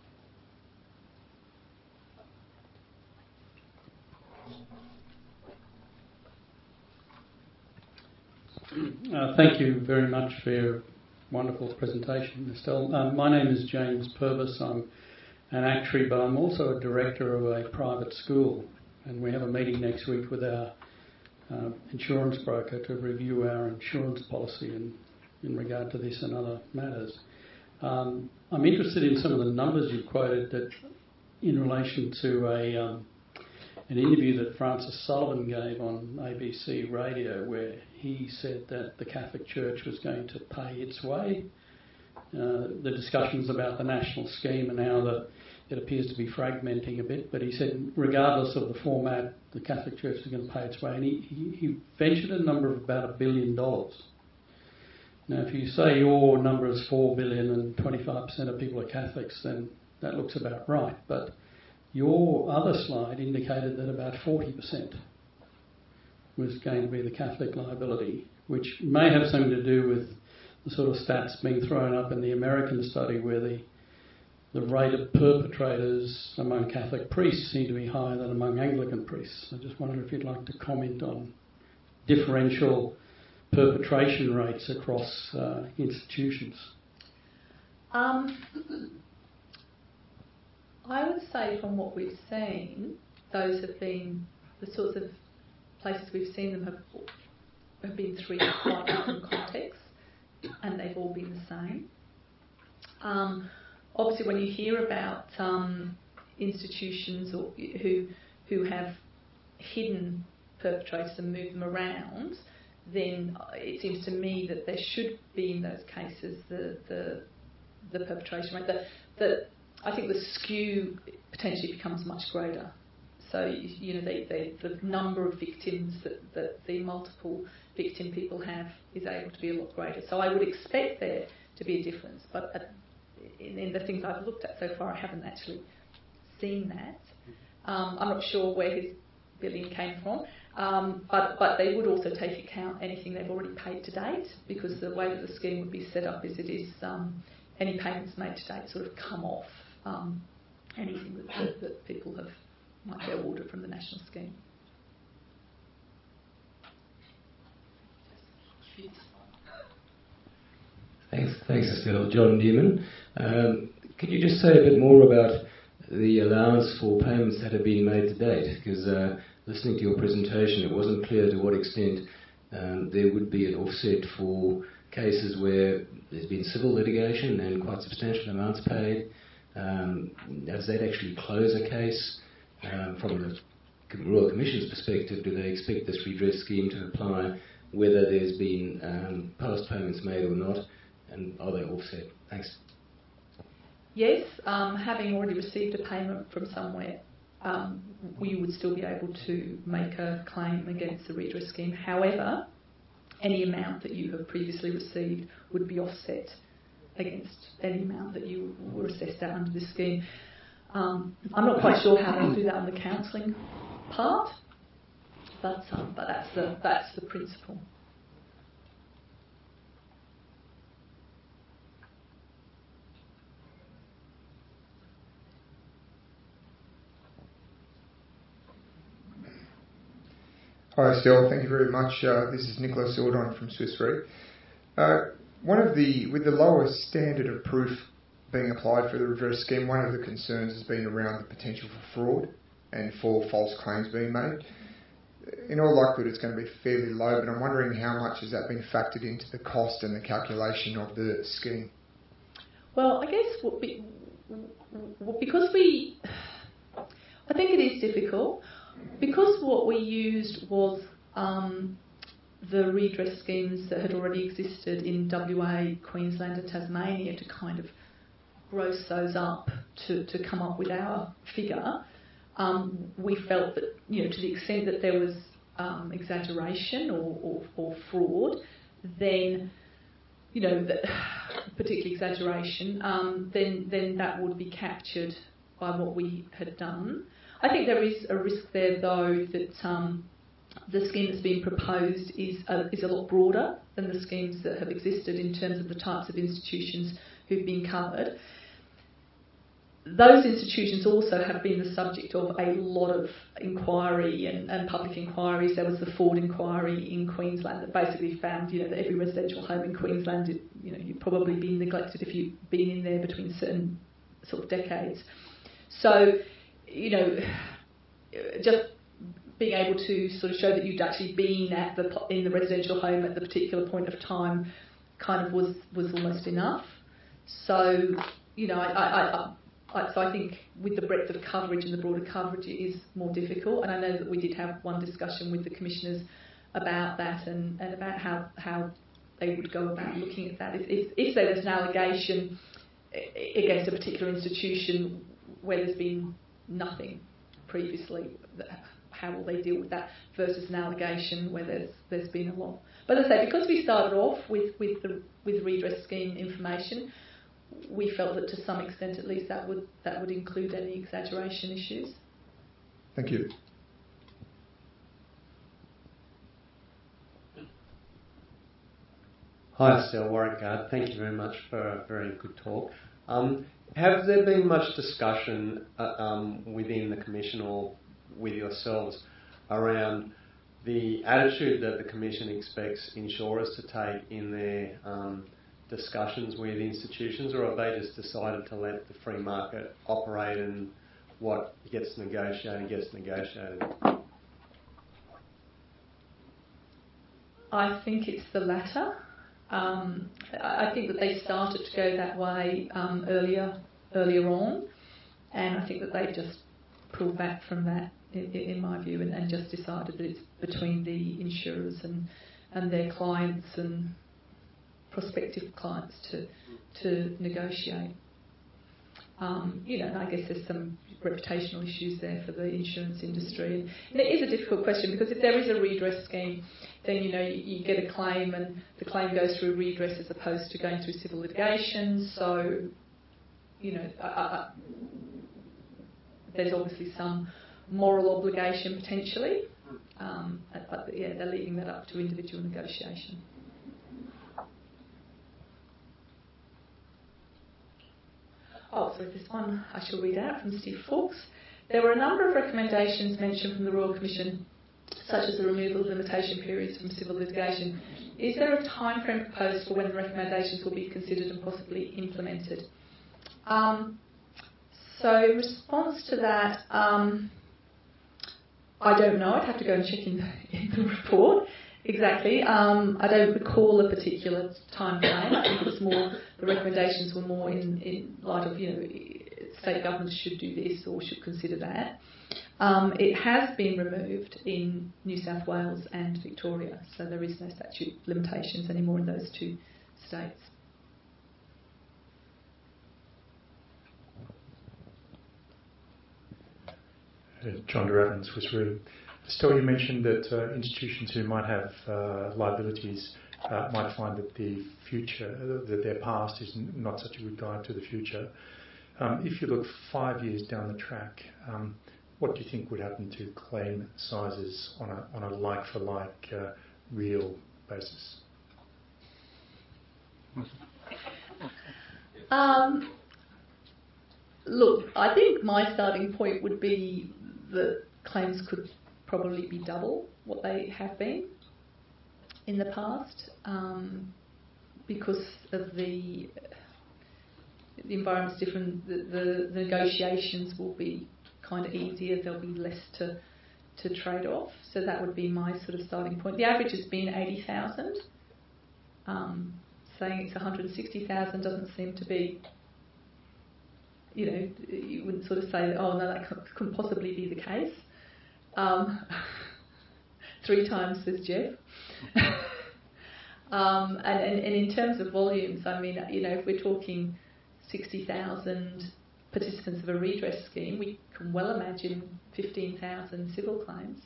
Thank you very much for your wonderful presentation, Estelle. My name is James Purvis. I'm an actuary, but I'm also a director of a private school, and we have a meeting next week with our insurance broker to review our insurance policy in regard to this and other matters. I'm interested in some of the numbers you quoted that in relation to an interview that Francis Sullivan gave on ABC Radio, where he said that the Catholic Church was going to pay its way. The discussions about the national scheme and how it appears to be fragmenting a bit, but he said regardless of the format, the Catholic Church is going to pay its way, and he ventured a number of about $1 billion. Now, if you say your number is $4 billion and 25% of people are Catholics, then that looks about right. But your other slide indicated that about 40% was going to be the Catholic liability, which may have something to do with the sort of stats being thrown up in the American study, where the rate of perpetrators among Catholic priests seem to be higher than among Anglican priests. I just wonder if you'd like to comment on differential perpetration rates across institutions. I would say from what we've seen, those have been the sorts of places we've seen them have been three quite different contexts, and they've all been the same. Obviously, when you hear about institutions who have hidden perpetrators and moved them around, then it seems to me that there should be in those cases the perpetration rate. I think the skew potentially becomes much greater. So, you know, the number of victims that the multiple victim people have is able to be a lot greater. So I would expect there to be a difference, but in the things I've looked at so far, I haven't actually seen that. I'm not sure where his billion came from, but they would also take account anything they've already paid to date, because the way that the scheme would be set up is any payments made to date sort of come off anything that people might get awarded from the national scheme. Thanks, Estelle. John Newman. Could you just say a bit more about the allowance for payments that have been made to date? Because listening to your presentation, it wasn't clear to what extent there would be an offset for cases where there's been civil litigation and quite substantial amounts paid. Does that actually close a case? From the Royal Commission's perspective, do they expect this redress scheme to apply whether there's been past payments made or not? And are they offset? Thanks. Yes, having already received a payment from somewhere, we would still be able to make a claim against the redress scheme. However, any amount that you have previously received would be offset against any amount that you were assessed at under this scheme. I'm not quite sure how they'll do that on the counselling part, but that's the principle. Hi Estelle, thank you very much. This is Nicholas Ildon from Swiss Re. With the lower standard of proof being applied for the redress scheme, one of the concerns has been around the potential for fraud and for false claims being made. In all likelihood, it's going to be fairly low, but I'm wondering how much has that been factored into the cost and the calculation of the scheme? Well, I guess I think it is difficult. Because what we used was the redress schemes that had already existed in WA, Queensland and Tasmania to kind of gross those up to come up with our figure, we felt that, to the extent that there was exaggeration or fraud, then, particularly exaggeration, then that would be captured by what we had done. I think there is a risk there, though, that the scheme that's being proposed is a lot broader than the schemes that have existed in terms of the types of institutions who've been covered. Those institutions also have been the subject of a lot of inquiry and public inquiries. There was the Ford inquiry in Queensland that basically found, that every residential home in Queensland, you'd probably been neglected if you'd been in there between certain sort of decades. So, just being able to sort of show that you'd actually been in the residential home at the particular point of time kind of was almost enough. So, so I think with the breadth of coverage and the broader coverage, it is more difficult. And I know that we did have one discussion with the commissioners about that and about how they would go about looking at that. If there's an allegation against a particular institution where there's been nothing previously, how will they deal with that versus an allegation where there's been a lot? But as I say, because we started off with redress scheme information, we felt that to some extent at least that would include any exaggeration issues. Thank you. Hi Estelle, Warwick Guard. Thank you very much for a very good talk. Have there been much discussion within the Commission or with yourselves around the attitude that the Commission expects insurers to take in their discussions with institutions, or have they just decided to let the free market operate and what gets negotiated? I think it's the latter. I think that they started to go that way earlier on, and I think that they've just pulled back from that, in my view, and just decided that it's between the insurers and their clients and prospective clients to negotiate. And I guess there's some reputational issues there for the insurance industry. And it is a difficult question because if there is a redress scheme, then you get a claim and the claim goes through redress as opposed to going through civil litigation. So, there's obviously some moral obligation potentially, but they're leaving that up to individual negotiation. Oh, so this one I shall read out from Steve Fawkes. There were a number of recommendations mentioned from the Royal Commission such as the removal of limitation periods from civil litigation. Is there a time frame proposed for when the recommendations will be considered and possibly implemented? So in response to that, I don't know. I'd have to go and check in the report exactly. I don't recall a particular time frame. I think it was more, the recommendations were more in light of, state governments should do this or should consider that. It has been removed in New South Wales and Victoria, so there is no statute limitations anymore in those two states. John Duravin, Swiss Re. Estelle, you mentioned that institutions who might have liabilities might find that that their past is not such a good guide to the future. If you look 5 years down the track, what do you think would happen to claim sizes on a like-for-like real basis? Look, I think my starting point would be that claims could probably be double what they have been in the past, because of the environment's different. The negotiations will be kind of easier. There'll be less to trade off. So that would be my sort of starting point. The average has been 80,000. Saying it's 160,000 doesn't seem to be. You wouldn't sort of say, oh no, that couldn't possibly be the case. 3 times, says Jeff. And in terms of volumes, I mean, if we're talking 60,000 participants of a redress scheme, we can well imagine 15,000 civil claims.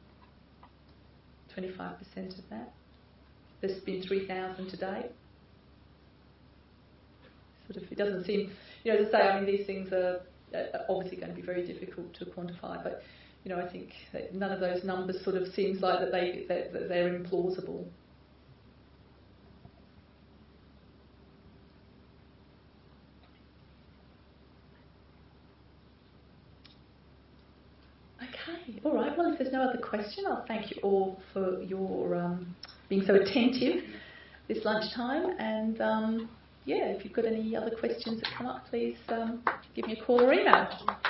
25% of that. There's been 3,000 to date. It doesn't seem, as I say, I mean, these things are obviously going to be very difficult to quantify, but, I think that none of those numbers sort of seems like that they're implausible. Okay, all right. Well, if there's no other question, I'll thank you all for your being so attentive this lunchtime, and if you've got any other questions that come up, please give me a call or email.